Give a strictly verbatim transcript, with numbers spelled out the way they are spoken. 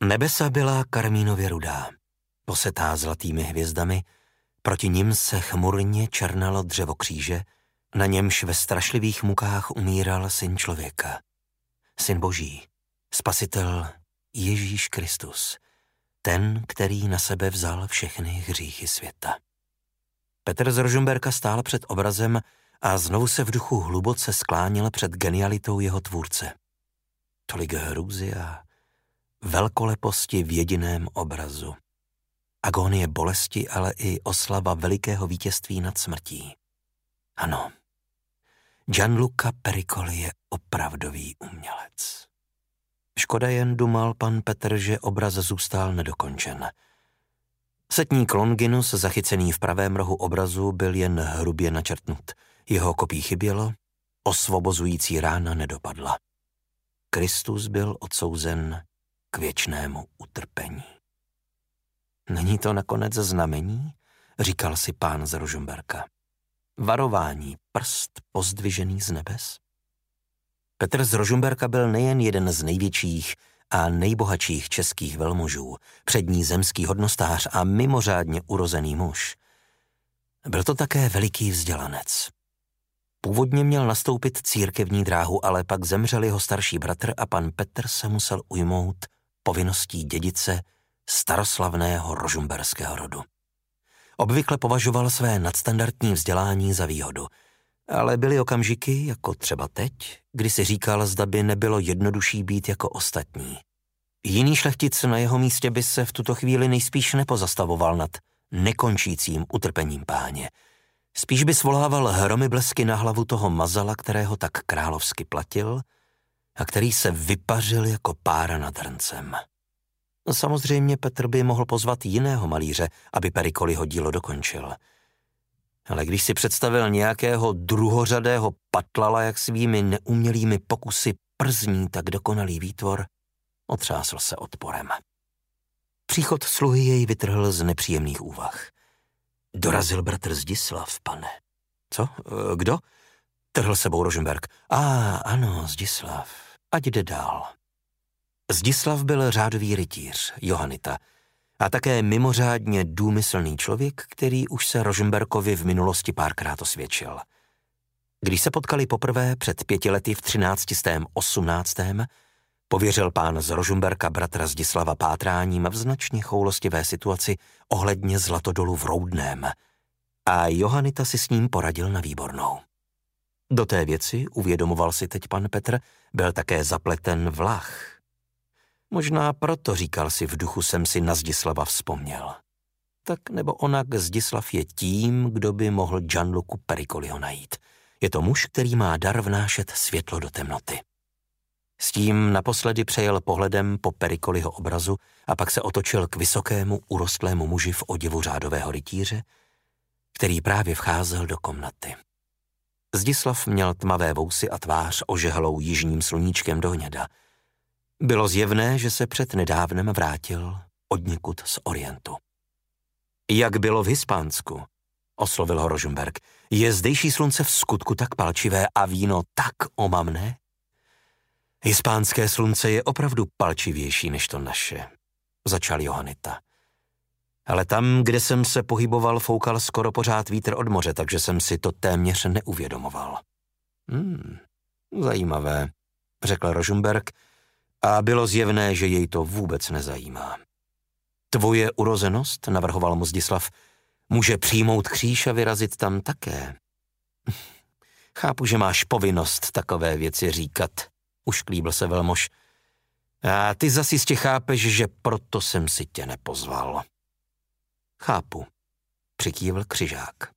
Nebesa byla karmínově rudá, posetá zlatými hvězdami, proti nim se chmurně černalo dřevo kříže, na němž ve strašlivých mukách umíral syn člověka. Syn Boží, spasitel Ježíš Kristus, ten, který na sebe vzal všechny hříchy světa. Petr z Rožmberka stál před obrazem a znovu se v duchu hluboce skláněl před genialitou jeho tvůrce. Tolik hrůzy a velkoleposti v jediném obrazu. Agónie bolesti, ale i oslava velikého vítězství nad smrtí. Ano, Gianluca Pericoli je opravdový umělec. Škoda jen, dumal pan Petr, že obraz zůstal nedokončen. Setník Longinus, zachycený v pravém rohu obrazu, byl jen hrubě načrtnut. Jeho kopí chybělo, osvobozující rána nedopadla. Kristus byl odsouzen k věčnému utrpení. Není to nakonec znamení? Říkal si pán z Rožmberka. Varování, prst pozdvižený z nebes? Petr z Rožmberka byl nejen jeden z největších a nejbohatších českých velmožů, přední zemský hodnostář a mimořádně urozený muž. Byl to také veliký vzdělanec. Původně měl nastoupit církevní dráhu, ale pak zemřel jeho starší bratr a pan Petr se musel ujmout povinností dědice staroslavného rožmberského rodu. Obvykle považoval své nadstandardní vzdělání za výhodu, ale byly okamžiky, jako třeba teď, kdy si říkal, zda by nebylo jednodušší být jako ostatní. Jiný šlechtic na jeho místě by se v tuto chvíli nejspíš nepozastavoval nad nekončícím utrpením páně. Spíš by svolával hromy blesky na hlavu toho mazala, kterého tak královsky platil a který se vypařil jako pára nad hrncem. Samozřejmě Petr by mohl pozvat jiného malíře, aby Pericoliho dílo dokončil. Ale když si představil nějakého druhořadého patlala, jak svými neumělými pokusy przní tak dokonalý výtvor, otřásl se odporem. Příchod sluhy jej vytrhl z nepříjemných úvah. Dorazil bratr Zdislav, pane. Co? Kdo? Trhl sebou Rožmberk. A, ano, Zdislav. Ať jde dál. Zdislav byl řádový rytíř, Johannita, a také mimořádně důmyslný člověk, který už se Rožmberkovi v minulosti párkrát osvědčil. Když se potkali poprvé před pěti lety v třináctistém osmnáctém, pověřil pán z Rožmberka bratra Zdislava pátráním v značně choulostivé situaci ohledně zlatodolu v Roudném a Johannita si s ním poradil na výbornou. Do té věci, uvědomoval si teď pan Petr, byl také zapleten Vlach. Možná proto, říkal si v duchu, jsem si na Zdislava vzpomněl. Tak nebo onak Zdislav je tím, kdo by mohl Gianlucu Pericoliho najít. Je to muž, který má dar vnášet světlo do temnoty. S tím naposledy přejel pohledem po Pericoliho obrazu a pak se otočil k vysokému, urostlému muži v oděvu řádového rytíře, který právě vcházel do komnaty. Zdislav měl tmavé vousy a tvář ožehlou jižním sluníčkem do hněda. Bylo zjevné, že se před nedávnem vrátil odněkud z Orientu. Jak bylo v Hispánsku, oslovil ho Rožmberk, je zdejší slunce v skutku tak palčivé a víno tak omamné? Hispánské slunce je opravdu palčivější než to naše, začal Johannita. Ale tam, kde jsem se pohyboval, foukal skoro pořád vítr od moře, takže jsem si to téměř neuvědomoval. Hmm, zajímavé, řekl Rožmberk, a bylo zjevné, že jej to vůbec nezajímá. Tvoje urozenost, navrhoval mu Zdislav, může přijmout kříž a vyrazit tam také. Chápu, že máš povinnost takové věci říkat, ušklíbl se velmož. A ty zas jistě chápeš, že proto jsem si tě nepozval. Chápu, přikývl křižák.